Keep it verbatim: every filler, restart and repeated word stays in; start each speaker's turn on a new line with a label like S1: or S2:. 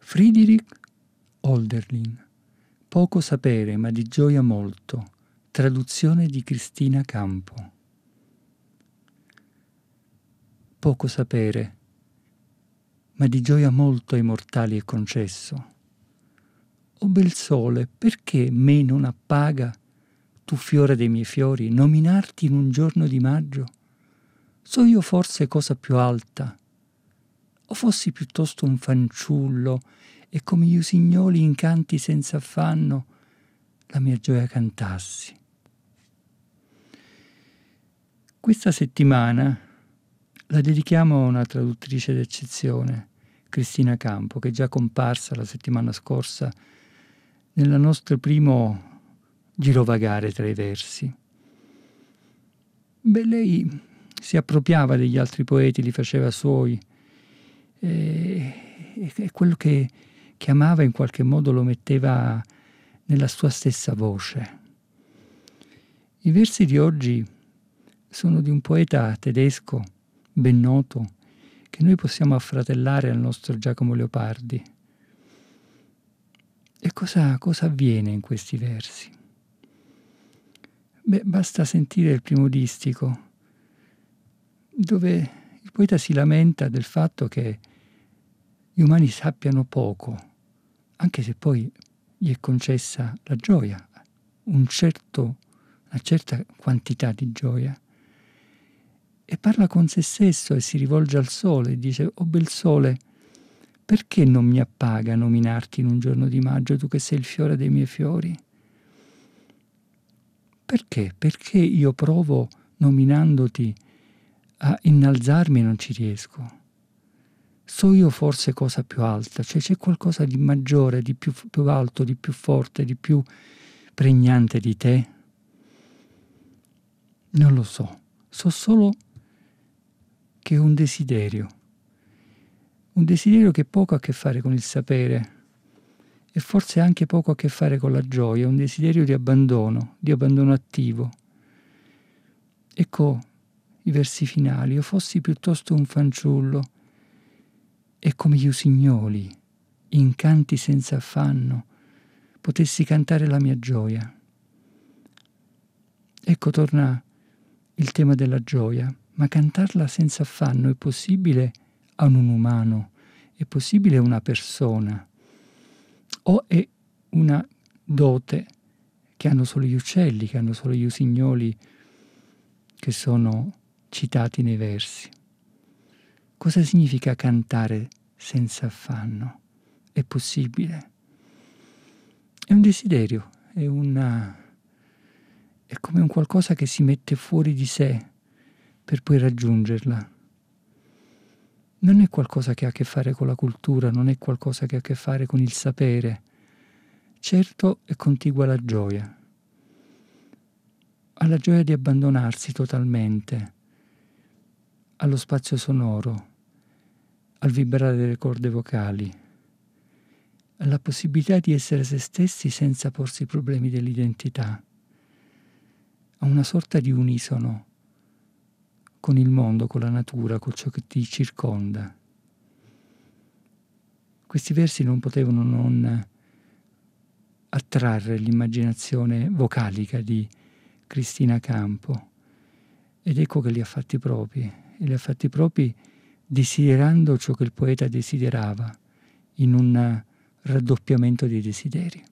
S1: Friedrich Hölderlin, Poco sapere ma di gioia molto, traduzione di Cristina Campo. Poco sapere, ma di gioia molto ai mortali è concesso. O bel sole, perché me non appaga, tu fiore dei miei fiori, nominarti in un giorno di maggio? So io forse cosa più alta? O fossi piuttosto un fanciullo e come gli usignoli in canti senza affanno la mia gioia cantassi? Questa settimana la dedichiamo a una traduttrice d'eccezione, Cristina Campo, che è già comparsa la settimana scorsa nel nostro primo girovagare tra i versi. Beh, lei si appropriava degli altri poeti, li faceva suoi, e, e quello che, che amava in qualche modo lo metteva nella sua stessa voce. I versi di oggi sono di un poeta tedesco ben noto che noi possiamo affratellare al nostro Giacomo Leopardi. E cosa, cosa avviene in questi versi? Beh, basta sentire il primo distico, dove il poeta si lamenta del fatto che gli umani sappiano poco, anche se poi gli è concessa la gioia, un certo, una certa quantità di gioia. E parla con se stesso e si rivolge al sole e dice: «O bel sole, perché non mi appaga nominarti in un giorno di maggio, tu che sei il fiore dei miei fiori?» Perché? Perché io provo, nominandoti, a innalzarmi e non ci riesco? So io forse cosa più alta, cioè c'è qualcosa di maggiore, di più, più alto, di più forte, di più pregnante di te? Non lo so, so solo che è un desiderio, un desiderio che poco ha a che fare con il sapere e forse anche poco a che fare con la gioia, un desiderio di abbandono, di abbandono attivo. Ecco i versi finali: io fossi piuttosto un fanciullo e come gli usignoli, in canti senza affanno, potessi cantare la mia gioia. Ecco torna il tema della gioia, ma cantarla senza affanno è possibile a un umano, è possibile a una persona, o è una dote che hanno solo gli uccelli, che hanno solo gli usignoli che sono citati nei versi? Cosa significa cantare senza affanno? È possibile? È un desiderio, è una, è come un qualcosa che si mette fuori di sé per poi raggiungerla. Non è qualcosa che ha a che fare con la cultura, non è qualcosa che ha a che fare con il sapere. Certo è contigua alla gioia, alla gioia di abbandonarsi totalmente allo spazio sonoro, al vibrare delle corde vocali, alla possibilità di essere se stessi senza porsi i problemi dell'identità, a una sorta di unisono con il mondo, con la natura, con ciò che ti circonda. Questi versi non potevano non attrarre l'immaginazione vocalica di Cristina Campo, ed ecco che li ha fatti propri, e li ha fatti propri desiderando ciò che il poeta desiderava, in un raddoppiamento dei desideri.